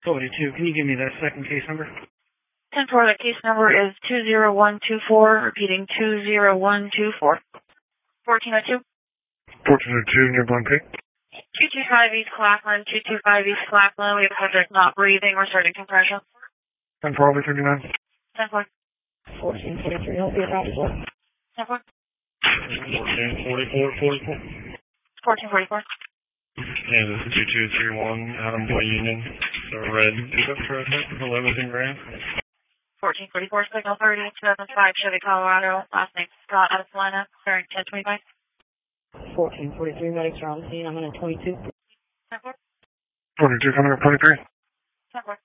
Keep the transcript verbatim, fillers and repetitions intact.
forty-two, can you give me that second case number? ten four, the case number is two zero one two four, repeating two zero one two four. fourteen oh two. fourteen oh two, near Blunt Creek. two two five East Claflin, two two five East Claflin. We have a subject not breathing. We're starting compression. ten four, over thirty-nine. ten four. fourteen forty-three, I'll be about as well. ten four. fourteen forty-four, forty-four. fourteen forty-four. Yeah, this is two two three one, Adam Boy Union. The red pickup for eleven grand. fourteen forty-four, signal thirty, two thousand five Chevy Colorado. Last name Scott, Adelphina, bearing ten twenty-five. fourteen forty-three, medics are on scene. I'm in a twenty-two. ten four. forty-two, coming up twenty-three. ten four.